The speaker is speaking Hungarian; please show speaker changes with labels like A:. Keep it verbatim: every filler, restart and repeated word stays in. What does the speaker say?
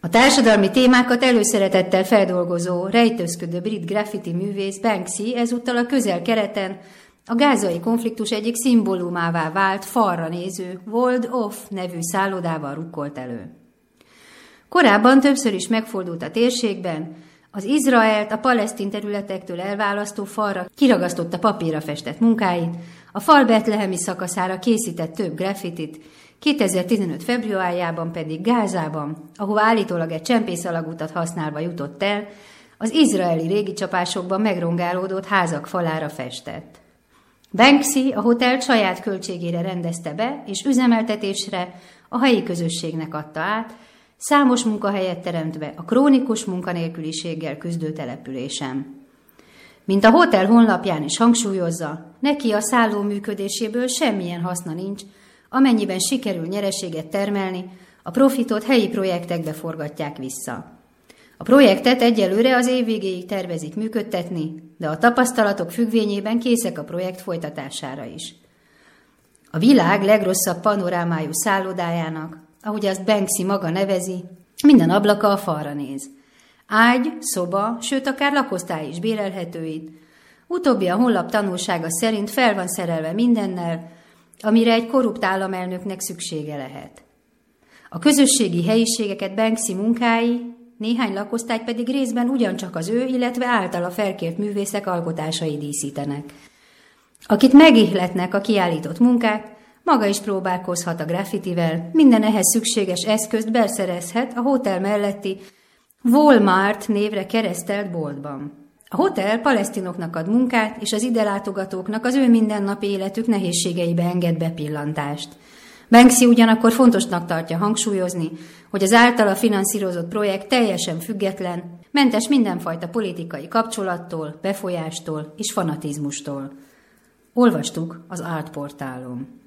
A: A társadalmi témákat előszeretettel feldolgozó, rejtőzködő brit graffiti művész Banksy ezúttal a közel-keleten a gázai konfliktus egyik szimbólumává vált falra néző Walled Off nevű szállodával rukkolt elő. Korábban többször is megfordult a térségben, az Izraelt a palesztin területektől elválasztó falra kiragasztotta papírra festett munkáit, a fal betlehemi szakaszára készített több graffitit, kétezer-tizenöt februárjában pedig Gázában, ahova állítólag egy csempészalagutat használva jutott el, az izraeli régicsapásokban megrongálódott házak falára festett. Banksy a hotelt saját költségére rendezte be, és üzemeltetésre a helyi közösségnek adta át, számos munkahelyet teremtve a krónikus munkanélküliséggel küzdő településen. Mint a hotel honlapján is hangsúlyozza, neki a szálló működéséből semmilyen haszna nincs, amennyiben sikerül nyereséget termelni, a profitot helyi projektekbe forgatják vissza. A projektet egyelőre az év végéig tervezik működtetni, de a tapasztalatok függvényében készek a projekt folytatására is. A világ legrosszabb panorámájú szállodájának, ahogy azt Banksy maga nevezi, minden ablaka a falra néz. Ágy, szoba, sőt akár lakosztály is bérelhető itt. Utóbbi a honlap tanulsága szerint fel van szerelve mindennel, amire egy korrupt államelnöknek szüksége lehet. A közösségi helyiségeket Banksy munkái, néhány lakosztályt pedig részben ugyancsak az ő, illetve általa felkért művészek alkotásai díszítenek. Akit megihletnek a kiállított munkák, maga is próbálkozhat a graffitivel, minden ehhez szükséges eszközt beszerezhet a hotel melletti Walmart névre keresztelt boltban. A hotel palesztinoknak ad munkát, és az ide látogatóknak az ő mindennapi életük nehézségeibe enged bepillantást. Banksy ugyanakkor fontosnak tartja hangsúlyozni, hogy az általa finanszírozott projekt teljesen független, mentes mindenfajta politikai kapcsolattól, befolyástól és fanatizmustól. Olvastuk az Art portálon.